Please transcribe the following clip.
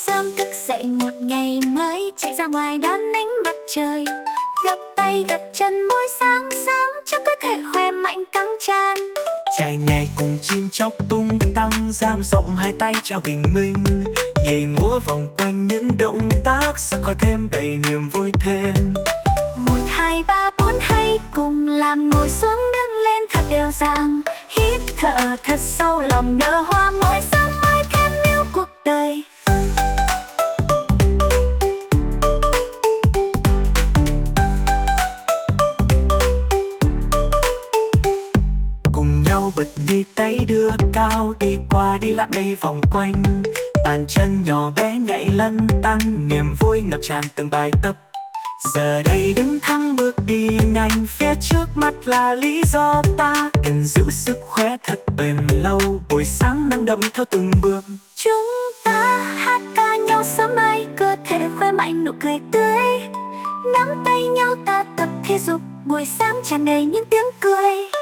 sớm thức dậy một ngày mới, chạy ra ngoài đón ánh mặt trời, gập tay gập chân mỗi sáng sớm cho cơ thể khỏe mạnh căng tràn. Chạy nhảy cùng chim chóc tung tăng, dang rộng hai tay chào bình minh, nhảy múa vòng quanh những động tác sẽ có thêm đầy niềm vui thêm. 1, 2, 3, 4 hãy cùng làm, ngồi xuống đứng lên thật đều dàng, hít thở thật sâu lòng nở hoa mỗi sáng mai thêm yêu cuộc đời. Cùng nhau bật đi tay đưa cao, đi qua đi lại đây vòng quanh, bàn chân nhỏ bé nhảy lăn tăng, niềm vui ngập tràn từng bài tập. Giờ đây đứng thẳng bước đi nhanh, phía trước mắt là lý do ta cần giữ sức khỏe thật bền lâu, buổi sáng năng động theo từng bước. Chúng ta hát ca nhau sớm mai, cơ thể khỏe mạnh nụ cười tươi, nắm tay nhau ta tập thể dục, buổi sáng tràn đầy những tiếng cười.